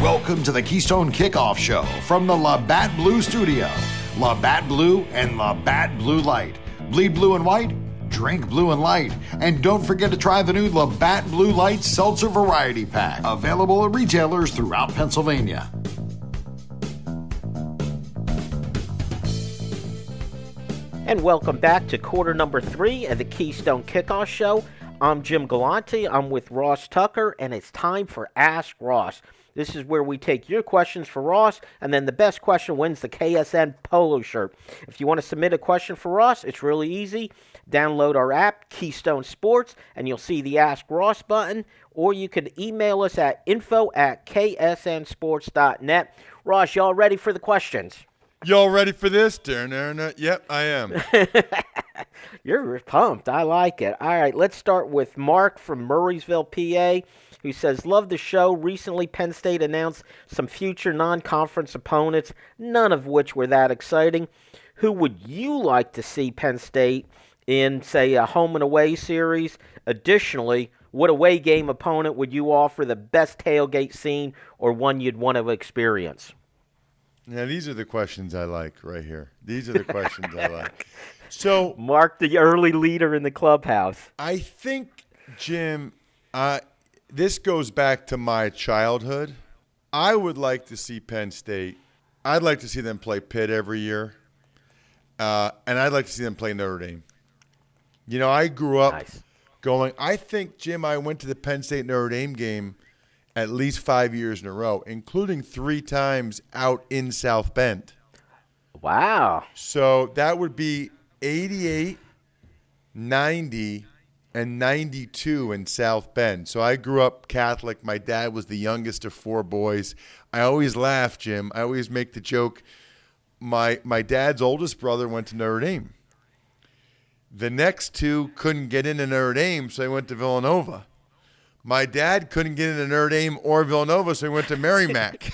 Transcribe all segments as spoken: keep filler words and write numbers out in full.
Welcome to the Keystone Kickoff Show from the Labatt Blue Studio. Labatt Blue and Labatt Blue Light. Bleed blue and white, drink blue and light. And don't forget to try the new Labatt Blue Light Seltzer Variety Pack. Available at retailers throughout Pennsylvania. And welcome back to quarter number three of the Keystone Kickoff Show. I'm Jim Galante. I'm with Ross Tucker, and it's time for Ask Ross. This is where we take your questions for Ross, and then the best question wins the K S N polo shirt. If you want to submit a question for Ross, it's really easy. Download our app, Keystone Sports, and you'll see the Ask Ross button, or you can email us at info at k s n sports dot net. Ross, y'all ready for the questions? Y'all ready for this? Yep, I am. You're pumped. I like it. All right, let's start with Mark from Murraysville, P A, who says, love the show. Recently, Penn State announced some future non-conference opponents, none of which were that exciting. Who would you like to see Penn State in, say, a home and away series? Additionally, what away game opponent would you offer the best tailgate scene or one you'd want to experience? Now, these are the questions I like right here. These are the questions I like. So, Mark, the early leader in the clubhouse. I think, Jim, uh, this goes back to my childhood. I would like to see Penn State. I'd like to see them play Pitt every year. Uh, and I'd like to see them play Notre Dame. You know, I grew up nice. going, I think, Jim, I went to the Penn State-Notre Dame game at least five years in a row, including three times out in South Bend. Wow. So that would be eighty-eight, ninety, and ninety-two in South Bend. So I grew up Catholic. My dad was the youngest of four boys. I always laugh, Jim. I always make the joke, my my dad's oldest brother went to Notre Dame. The next two couldn't get into Notre Dame, so they went to Villanova. My dad couldn't get into Notre Dame or Villanova, so he went to Merrimack.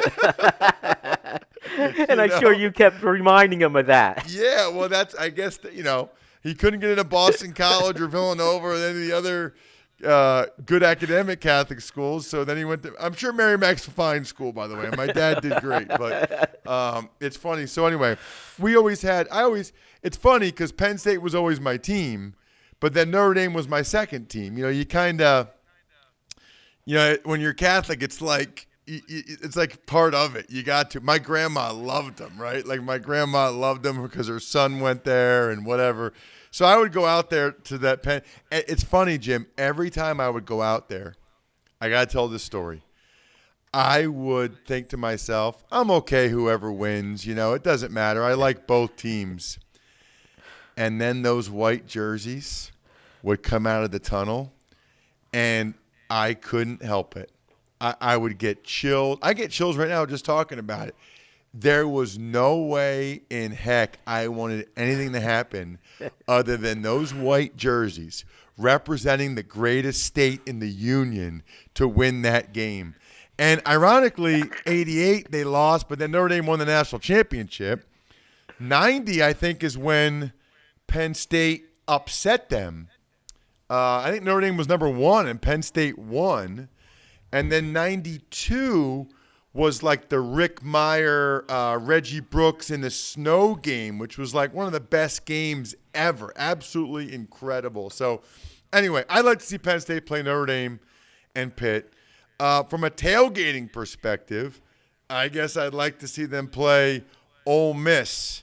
And I'm know? sure you kept reminding him of that. Yeah, well, that's, I guess, that, you know, he couldn't get into Boston College or Villanova or any of the other uh, good academic Catholic schools. So then he went to, I'm sure Merrimack's a fine school, by the way. My dad did great, but um, it's funny. So anyway, we always had, I always, it's funny because Penn State was always my team, but then Notre Dame was my second team. You know, you kind of, you know, when you're Catholic, it's like it's like part of it. You got to. My grandma loved them, right? Like my grandma loved them because her son went there and whatever. So I would go out there to that Penn. It's funny, Jim. Every time I would go out there, I got to tell this story. I would think to myself, I'm okay whoever wins. You know, it doesn't matter. I like both teams. And then those white jerseys would come out of the tunnel, and I couldn't help it. I, I would get chilled. I get chills right now just talking about it. There was no way in heck I wanted anything to happen other than those white jerseys representing the greatest state in the union to win that game. And ironically, eighty-eight they lost, but then Notre Dame won the national championship. ninety, I think, is when Penn State upset them. Uh, I think Notre Dame was number one and Penn State won. And then ninety-two was like the Rick Meyer, uh, Reggie Brooks in the snow game, which was like one of the best games ever. Absolutely incredible. So anyway, I'd like to see Penn State play Notre Dame and Pitt. Uh, from a tailgating perspective, I guess I'd like to see them play Ole Miss.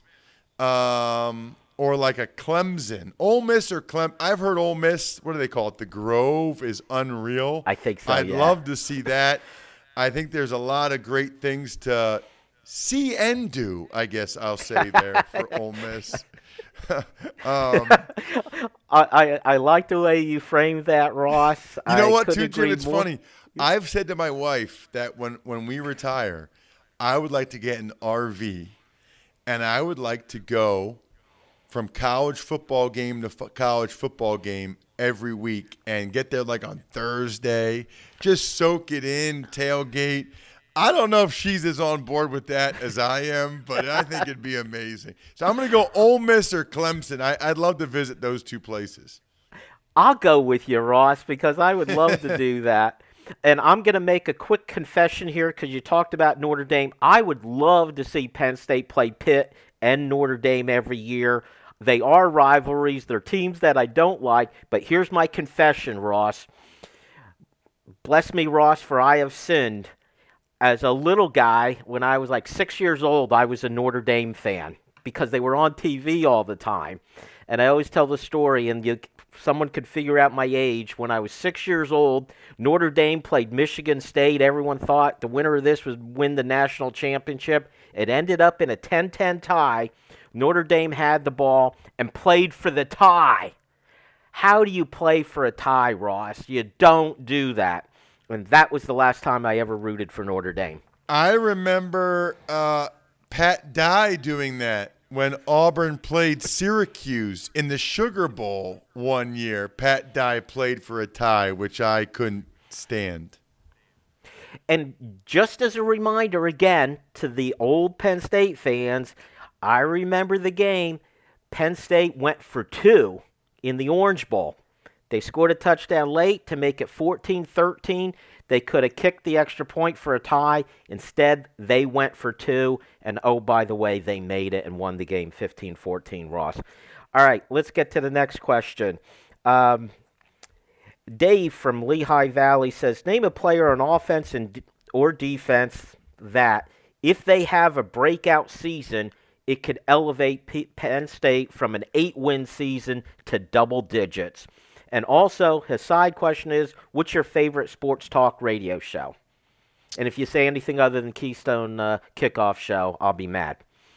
Um Or like a Clemson. Ole Miss or Clem. I've heard Ole Miss, what do they call it? The Grove is unreal. I think so, I'd yeah. love to see that. I think there's a lot of great things to see and do, I guess I'll say there for Ole Miss. um, I, I I like the way you framed that, Ross. You know I what, couldn't too, Jim? agree It's more. funny. I've said to my wife that when, when we retire, I would like to get an R V, and I would like to go from college football game to f- college football game every week and get there like on Thursday, just soak it in, tailgate. I don't know if she's as on board with that as I am, but I think it'd be amazing. So I'm going to go Ole Miss or Clemson. I, I'd love to visit those two places. I'll go with you, Ross, because I would love to do that. And I'm going to make a quick confession here because you talked about Notre Dame. I would love to see Penn State play Pitt and Notre Dame every year. They are rivalries. They're teams that I don't like. But here's my confession, Ross. Bless me, Ross, for I have sinned. As a little guy, when I was like six years old, I was a Notre Dame fan because they were on T V all the time. And I always tell the story, and you, someone could figure out my age. When I was six years old, Notre Dame played Michigan State. Everyone thought the winner of this would win the national championship. It ended up in a ten ten tie. Notre Dame had the ball and played for the tie. How do you play for a tie, Ross? You don't do that. And that was the last time I ever rooted for Notre Dame. I remember uh, Pat Dye doing that when Auburn played Syracuse in the Sugar Bowl one year. Pat Dye played for a tie, which I couldn't stand. And just as a reminder, again, to the old Penn State fans, I remember the game. Penn State went for two in the Orange Bowl. They scored a touchdown late to make it fourteen thirteen. They could have kicked the extra point for a tie. Instead, they went for two. And, oh, by the way, they made it and won the game fifteen fourteen, Ross. All right, let's get to the next question. Um, Dave from Lehigh Valley says, name a player on offense and or defense that, if they have a breakout season, it could elevate P- Penn State from an eight-win season to double digits. And also, his side question is, what's your favorite sports talk radio show? And if you say anything other than Keystone uh, Kickoff Show, I'll be mad.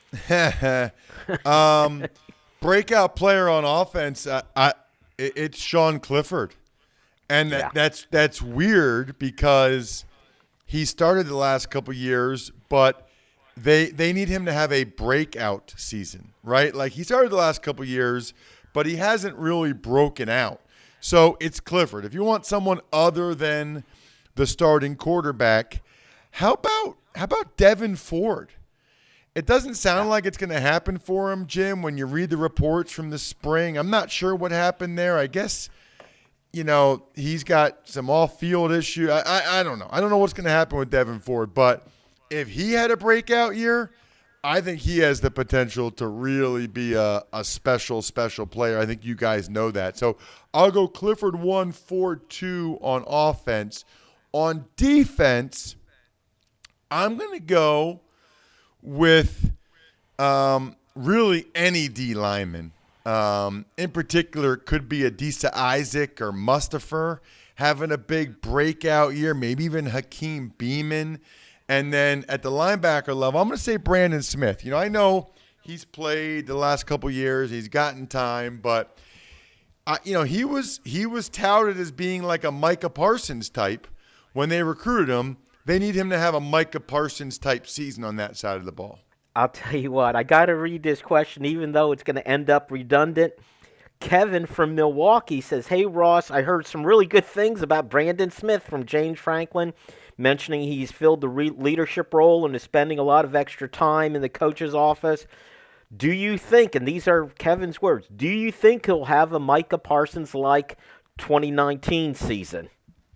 um, breakout player on offense, uh, I, it's Sean Clifford. And that, Yeah. that's that's weird because he started the last couple years, but they they need him to have a breakout season, right? Like he started the last couple years, but he hasn't really broken out. So it's Clifford. If you want someone other than the starting quarterback, how about how about Devin Ford? It doesn't sound like it's going to happen for him, Jim, when you read the reports from the spring. I'm not sure what happened there. I guess, you know, he's got some off-field issue. I, I, I don't know. I don't know what's going to happen with Devin Ford. But if he had a breakout year, I think he has the potential to really be a, a special, special player. I think you guys know that. So I'll go Clifford one, Ford two on offense. On defense, I'm going to go with um, really any D lineman. Um, in particular, it could be Adisa Isaac or Mustafa having a big breakout year, maybe even Hakeem Beamon. And then at the linebacker level, I'm going to say Brandon Smith. You know, I know he's played the last couple years. He's gotten time, but, uh, you know, he was he was touted as being like a Micah Parsons type when they recruited him. They need him to have a Micah Parsons type season on that side of the ball. I'll tell you what, I got to read this question even though it's going to end up redundant. Kevin from Milwaukee says, hey, Ross, I heard some really good things about Brandon Smith from James Franklin, mentioning he's filled the re- leadership role and is spending a lot of extra time in the coach's office. Do you think, and these are Kevin's words, do you think he'll have a Micah Parsons-like twenty nineteen season?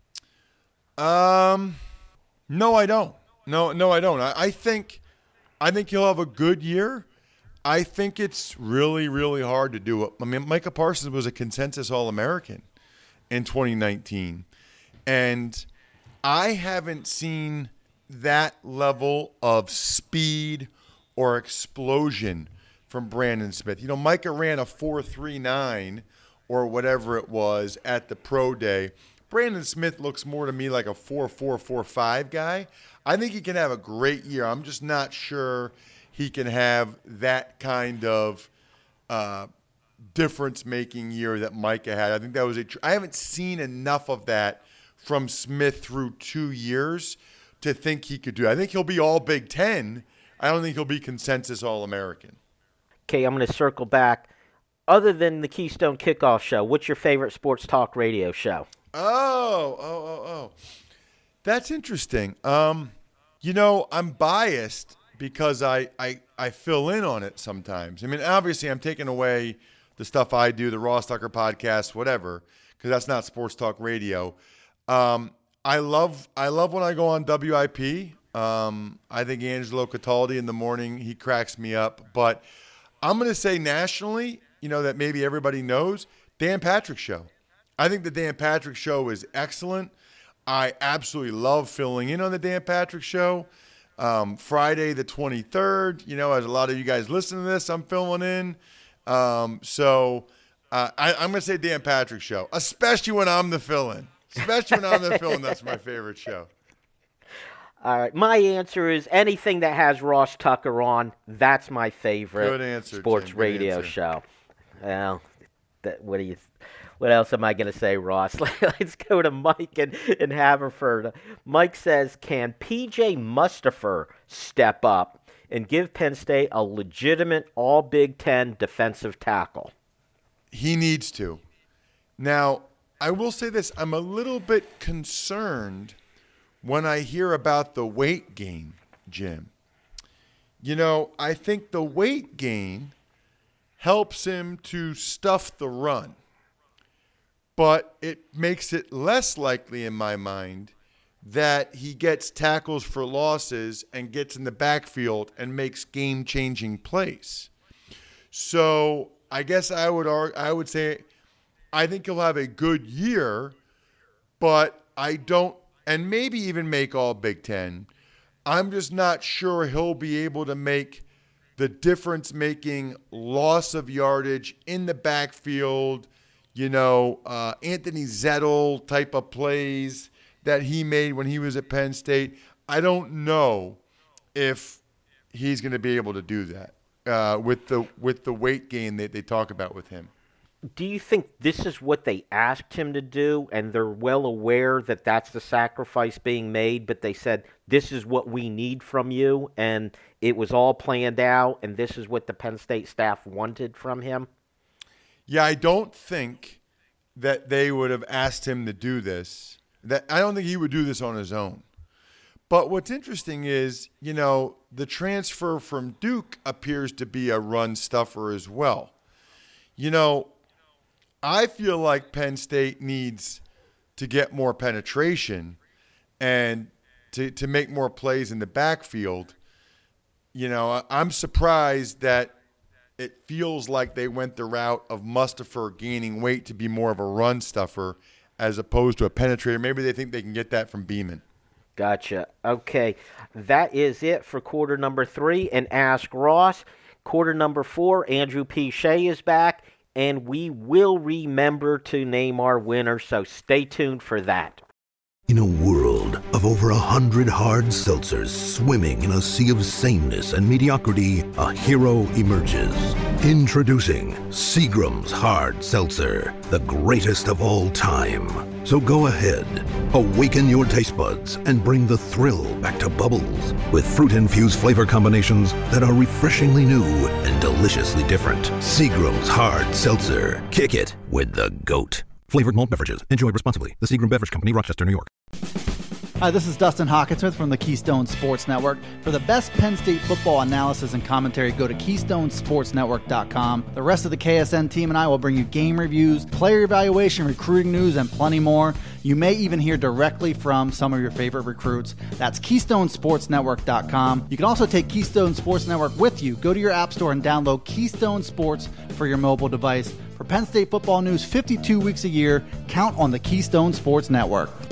Um, no, I don't. No, no, I don't. I, I think, I think he'll have a good year. I think it's really, really hard to do it. I mean, Micah Parsons was a consensus All-American in twenty nineteen, and I haven't seen that level of speed or explosion from Brandon Smith. You know, Micah ran a four three nine or whatever it was at the pro day. Brandon Smith looks more to me like a four four four five guy. I think he can have a great year. I'm just not sure he can have that kind of uh, difference-making year that Micah had. I think that was a tr- – I haven't seen enough of that from Smith through two years to think he could do it. I think he'll be all Big Ten. I don't think he'll be consensus All-American. Okay, I'm going to circle back. Other than the Keystone Kickoff Show, what's your favorite sports talk radio show? Oh, oh, oh, oh. That's interesting. Um, you know, I'm biased because I, I, I fill in on it sometimes. I mean, obviously I'm taking away the stuff I do, the Ross Tucker podcast, whatever, because that's not sports talk radio. Um, I love I love when I go on W I P. Um, I think Angelo Cataldi in the morning, he cracks me up. But I'm going to say nationally, you know, that maybe everybody knows, Dan Patrick Show. I think the Dan Patrick Show is excellent. I absolutely love filling in on the Dan Patrick Show. Um, Friday the twenty-third, you know, as a lot of you guys listen to this, I'm filling in. Um, so uh, I, I'm going to say Dan Patrick Show, especially when I'm the fill-in. Especially when I'm the fill-in, that's my favorite show. All right, my answer is anything that has Ross Tucker on. That's my favorite Good answer, sports Jim. Good radio answer. show. Well, that, what do you? What else am I going to say, Ross? Let's go to Mike in, in Haverford. Mike says, "Can P J Mustipher step up and give Penn State a legitimate All Big Ten defensive tackle?" He needs to. Now, I will say this: I'm a little bit concerned when I hear about the weight gain, Jim. You know, I think the weight gain helps him to stuff the run, but it makes it less likely in my mind that he gets tackles for losses and gets in the backfield and makes game-changing plays. So I guess I would argue, I would say I think he'll have a good year, but I don't, and maybe even make all Big Ten. I'm just not sure he'll be able to make the difference-making loss of yardage in the backfield, you know, uh, Anthony Zettel type of plays that he made when he was at Penn State. I don't know if he's going to be able to do that uh, with the with the weight gain that they talk about with him. Do you think this is what they asked him to do, and they're well aware that that's the sacrifice being made, but they said, this is what we need from you, and it was all planned out, and this is what the Penn State staff wanted from him? Yeah, I don't think that they would have asked him to do this. That I don't think he would do this on his own. But what's interesting is, you know, the transfer from Duke appears to be a run stuffer as well. You know, I feel like Penn State needs to get more penetration and to, to make more plays in the backfield. You know, I'm surprised that it feels like they went the route of Mustipher gaining weight to be more of a run stuffer as opposed to a penetrator. Maybe they think they can get that from Beeman. Gotcha. Okay, that is it for quarter number three and Ask Ross. Quarter number four, Andrew P. Shea is back, and we will remember to name our winner, so stay tuned for that. In a world of over a hundred hard seltzers swimming in a sea of sameness and mediocrity, a hero emerges. Introducing Seagram's Hard Seltzer, the greatest of all time. So go ahead, awaken your taste buds and bring the thrill back to Bubbles with fruit-infused flavor combinations that are refreshingly new and deliciously different. Seagram's Hard Seltzer. Kick it with the GOAT. Flavored malt beverages. Enjoy responsibly. The Seagram Beverage Company, Rochester, New York. Hi, this is Dustin Hawkinsmith from the Keystone Sports Network. For the best Penn State football analysis and commentary, go to keystone sports network dot com. The rest of the K S N team and I will bring you game reviews, player evaluation, recruiting news, and plenty more. You may even hear directly from some of your favorite recruits. That's keystone sports network dot com. You can also take Keystone Sports Network with you. Go to your app store and download Keystone Sports for your mobile device. For Penn State football news fifty-two weeks a year, count on the Keystone Sports Network.